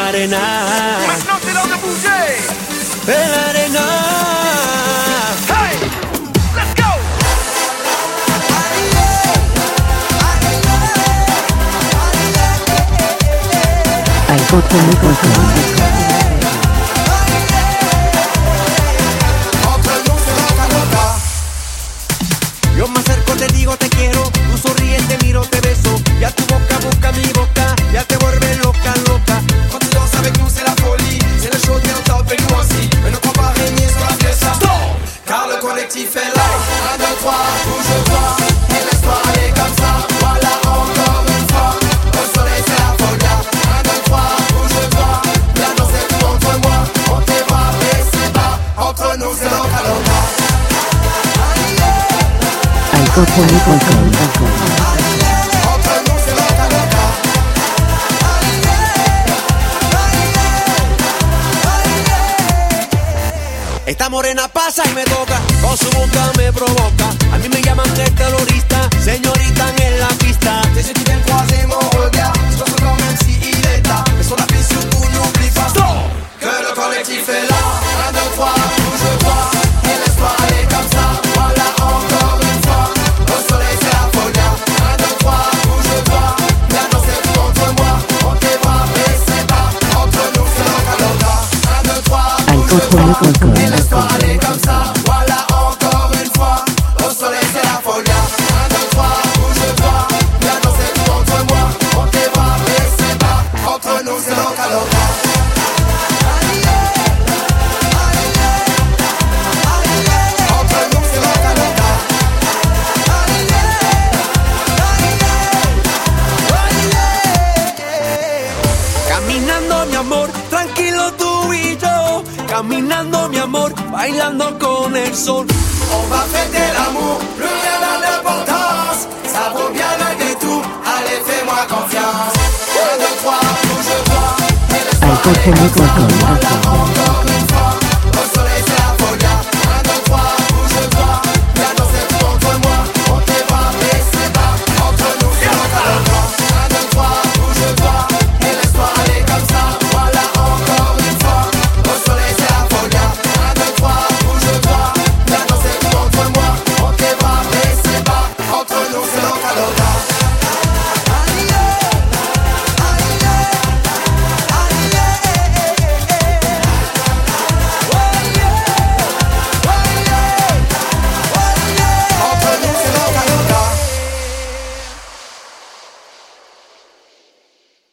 l'arena. Maintenant c'est l'heure de bouger. En l'arena. Hey, let's go. Yo me acerco, te digo te quiero, tú sonríes, te miro, te beso. Ya tu boca busca mi boca, ya te vuelve loca, loca. Quand tu danses avec nous c'est la folie. C'est le show de on top et nous aussi. Mais ne crois pas régner sur la fiesta. Stop. Car le collectif est là. 1, 2, 3, bouge-toi. Et laisse-toi aller comme ça. Voilà encore une fois. Au soleil c'est la folia. 1, 2, 3, bouge-toi. Viens danser tout entre moi. On tes bras et c'est bas. Entre nous c'est loca loca. Esta morena pasa y me toca, con su boca me provoca. A mí me llaman el terrorista, señorita en la pista. Tes yeux qui viennent croiser mon regard. Je danse encore même si il est tard. Mais sur la piste surtout n'oublie pas que le collectif est là. 1, 2, 3, bouge-toi. Et laisse-toi aller comme ça. Voilà encore une fois. Au soleil c'est la folia. 1, 2, 3, bouge-toi. Viens danser tout entre moi. On tes bras et c'est bas. Entre nous c'est loca loca. 1, 2, 3, bouge-toi. Et laisse-toi aller comme ça. Voilà encore une fois. Au soleil c'est la folia. 1, 2, 3, bouge-toi. Viens danser tout entre moi. On tes bras et c'est bas. Entre nous c'est loca loca. Entre nous c'est loca loca. Caminando mi amor, tranquilo tú y yo. Caminando mi amor, bailando con el sol. On va fêter l'amour, plus rien n'a d'importance. Ça vaut bien le détour, allez fais-moi confiance. 1, 2, 3, bouge-toi. Et laisse-moi aller comme ça. Voilà,